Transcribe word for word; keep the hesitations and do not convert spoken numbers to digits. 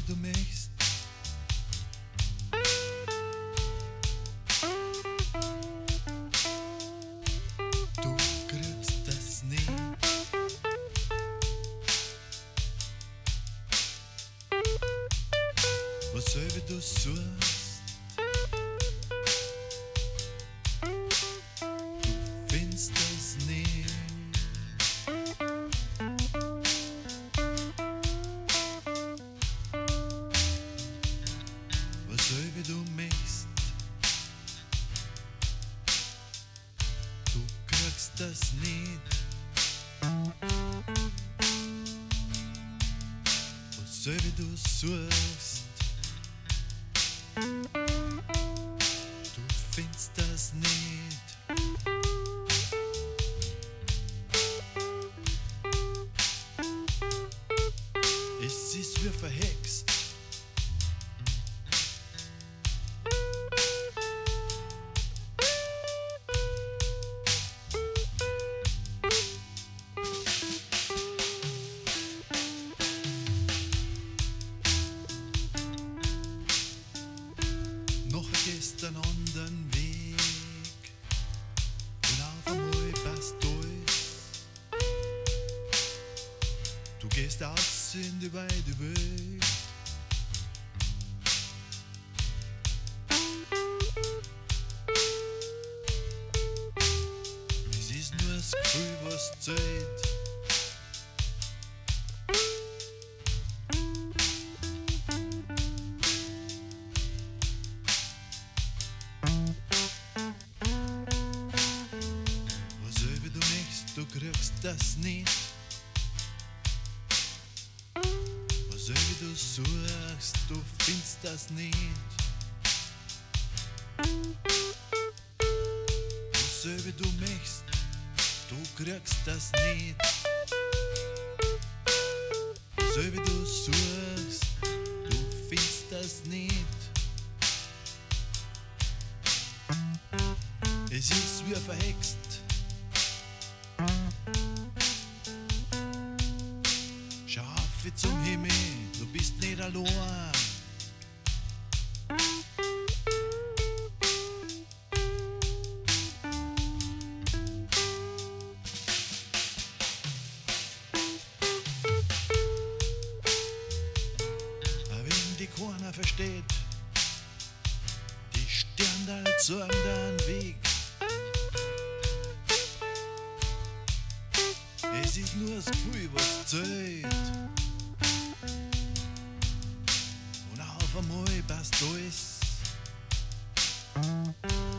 du möchtest. Du kriegst das nie. Was selber du suchst, du findest das nie. Was selber du möchtest, du kriegst das nicht. Was selber du suchst, du findest das nicht. Es ist wie verhext. Noch gehst einen anderen Weg und auf einmal passt alles. Du gehst aus in die weite Welt. Es ist nur das Gefühl, was zählt. Du kriegst das nicht. Was immer du suchst, du findest das nicht. Was immer du möchtest, du kriegst das nicht. Was immer du suchst, du findest das nicht. Es ist wie verhext. Schau auf zum Himmel, du bist nicht allein. Aber wenn die keiner versteht, die Sterne zeigen dir einen Weg. Es ist nur das Gefühl, was zählt. Und auf einmal passt alles.